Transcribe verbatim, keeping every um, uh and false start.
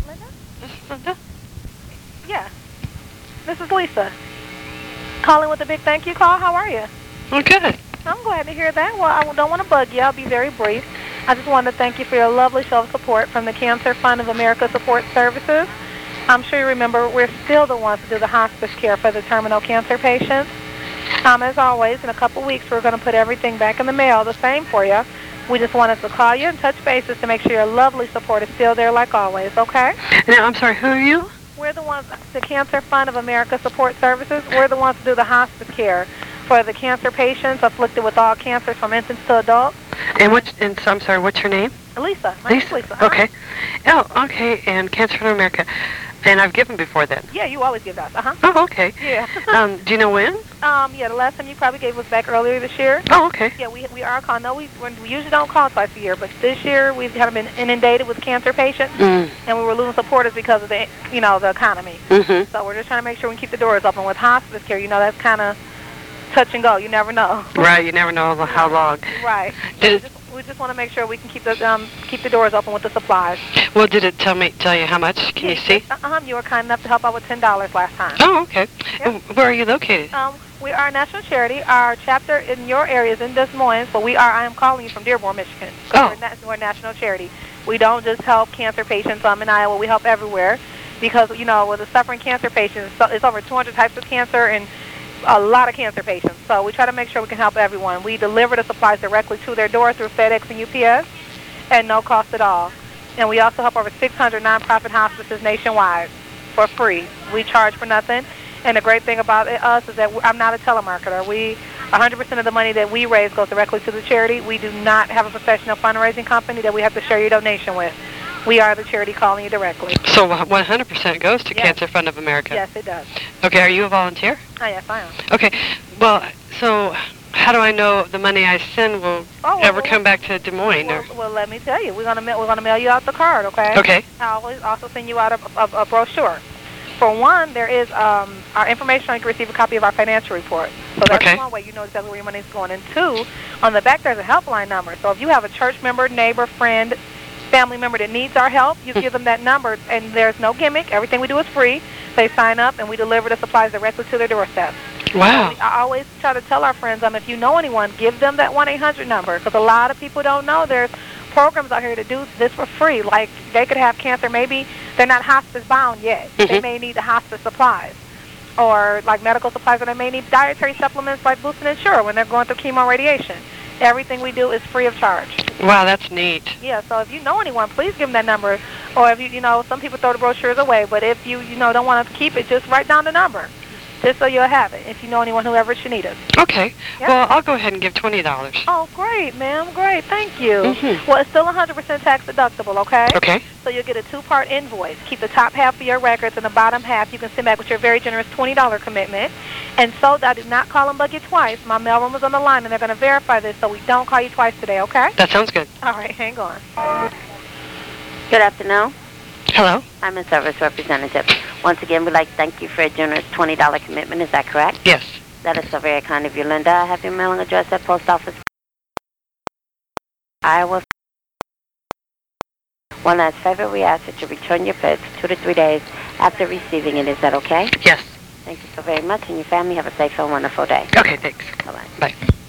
Linda? This is Linda? Yeah. This is Lisa. Calling with a big thank you call. How are you? Oh, good. I'm glad to hear that. Well, I don't want to bug you. I'll be very brief. I just wanted to thank you for your lovely show of support from the Cancer Fund of America Support Services. I'm sure you remember we're still the ones to do the hospice care for the terminal cancer patients. Um, as always, in a couple weeks, we're going to put everything back in the mail the same for you. We just wanted to call you and touch bases to make sure your lovely support is still there like always, okay? Now, I'm sorry, who are you? We're the ones, the Cancer Fund of America Support Services. We're the ones to do the hospice care for the cancer patients afflicted with all cancers from infants to adults. And what's, and so, I'm sorry, what's your name? Lisa. My Lisa. name's Lisa. Okay. Oh, okay, and Cancer Fund of America. And I've given before then. Yeah, you always give us. Uh-huh. Oh, okay. Yeah. um, do you know when? Um, yeah, the last time you probably gave was back earlier this year. Oh, okay. Yeah, we we are calling. No, we we usually don't call twice a year, but this year we've kind of been inundated with cancer patients, Mm. and we were losing supporters because of the you know the economy. Mm-hmm. So we're just trying to make sure we can keep the doors open with hospice care. You know, that's kind of touch and go. You never know. Right, you never know how long. Right. So Did we it, just, we just want to make sure we can keep the um keep the doors open with the supplies. well, did it tell me tell you how much? Can you see? Uh-huh. You were kind enough to help out with ten dollars last time. Oh, okay. Yeah. And where are you located? Um, we are a national charity. Our chapter in your area is in Des Moines, but we are. I am calling you from Dearborn, Michigan. So Oh. we're, na- we're a national charity. We don't just help cancer patients. Um, in Iowa, we help everywhere because you know with the suffering cancer patients, so it's over two hundred types of cancer and a lot of cancer patients. So we try to make sure we can help everyone. We deliver the supplies directly to their door through FedEx and U P S, at no cost at all. And we also help over six hundred nonprofit hospices nationwide for free. We charge for nothing. And the great thing about it, us is that I'm not a telemarketer. We, one hundred percent of the money that we raise goes directly to the charity. We do not have a professional fundraising company that we have to share your donation with. We are the charity calling you directly. So one hundred percent goes to Yes. Cancer Fund of America? Yes, it does. Okay, are you a volunteer? Oh, yes, I am. Okay, well, so how do I know the money I send will Oh, well, ever well, come back to Des Moines? Well, Or, well, let me tell you, we're gonna ma- we're gonna mail you out the card, okay? okay, I always also send you out a, a, a brochure. For one, there is um, our information. You can receive a copy of our financial report. So that's Okay. one way you know exactly where your money is going. And two, on the back there's a helpline number. So if you have a church member, neighbor, friend, family member that needs our help, you give them that number, and there's no gimmick. Everything we do is free. They sign up, and we deliver the supplies directly to their doorstep. wow. I always try to tell our friends, um, if you know anyone, give them that one eight hundred number, because a lot of people don't know there's programs out here to do this for free. Like, they could have cancer. Maybe they're not hospice bound yet. They Mhm. may need the hospice supplies, or like medical supplies, or they may need dietary supplements like Boostin' and Sure when they're going through chemo radiation. Everything we do is free of charge. Wow, that's neat. Yeah, so if you know anyone, please give them that number. Or if you, you know, some people throw the brochures away, but if you, you know, don't want to keep it, just write down the number, just so you'll have it. If you know anyone who ever should need us. Okay, Yeah. well, I'll go ahead and give twenty dollars. Oh, great, ma'am, great, thank you. Mhm. Well, it's still one hundred percent tax deductible, okay? Okay, So you'll get a two-part invoice. Keep the top half of your records, and the bottom half you can send back with your very generous twenty dollars commitment. And so I do not call and bug you twice. My mailroom is on the line, and they're going to verify this, so we don't call you twice today, okay? that sounds good. All right, hang on. Good afternoon. Hello? I'm a service representative. Once again, we'd like to thank you for a generous twenty dollars commitment. Is that correct? Yes. That is so very kind of you, Linda. I have your mailing address at Post Office, Iowa. One last favor, we ask that you return your post two to three days after receiving it. Is that okay? Yes. Thank you so very much, and your family have a safe and wonderful day. Okay, thanks. Bye-bye. Bye.